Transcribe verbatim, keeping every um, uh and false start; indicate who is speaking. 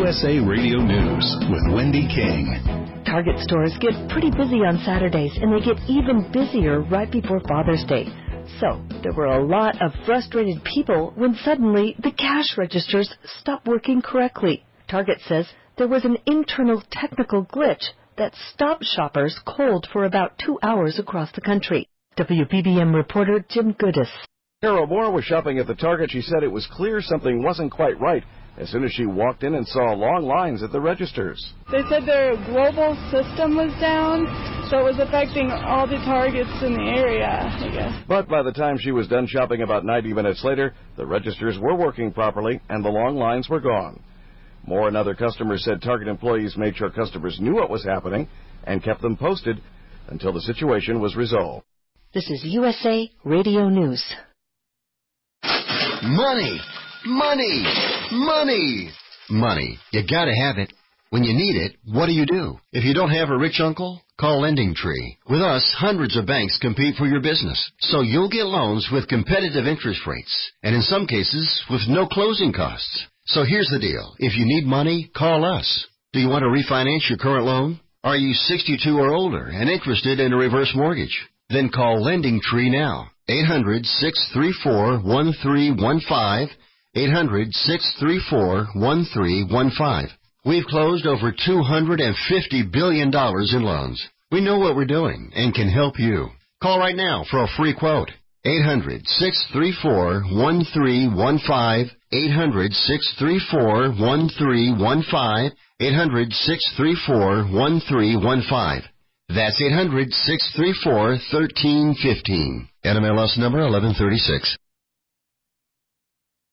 Speaker 1: U S A Radio News with Wendy King.
Speaker 2: Target stores get pretty busy on Saturdays, and they get even busier right before Father's Day. So, there were a lot of frustrated people when suddenly the cash registers stopped working correctly. Target says there was an internal technical glitch that stopped shoppers cold for about two hours across the country. W B B M reporter Jim Goodis.
Speaker 3: Carol Moore was shopping at the Target. She said it was clear something wasn't quite right as soon as she walked in and saw long lines at the registers.
Speaker 4: They said their global system was down, so it was affecting all the Targets in the area, I guess.
Speaker 3: But by the time she was done shopping about ninety minutes later, the registers were working properly and the long lines were gone. Moore and other customers said Target employees made sure customers knew what was happening and kept them posted until the situation was resolved.
Speaker 2: This is U S A Radio News.
Speaker 5: Money! Money! Money! Money. You gotta have it. When you need it, what do you do? If you don't have a rich uncle, call Lending Tree. With us, hundreds of banks compete for your business, so you'll get loans with competitive interest rates, and in some cases, with no closing costs. So here's the deal. If you need money, call us. Do you want to refinance your current loan? Are you sixty-two or older and interested in a reverse mortgage? Then call Lending Tree now. eight hundred, six three four, one three one five. eight hundred, six three four, one three one five. We've closed over two hundred fifty billion dollars in loans. We know what we're doing and can help you. Call right now for a free quote. eight hundred, six three four, one three one five. eight hundred, six three four, one three one five. eight hundred, six three four, one three one five. That's eight hundred, six three four, one three one five. N M L S number eleven thirty-six.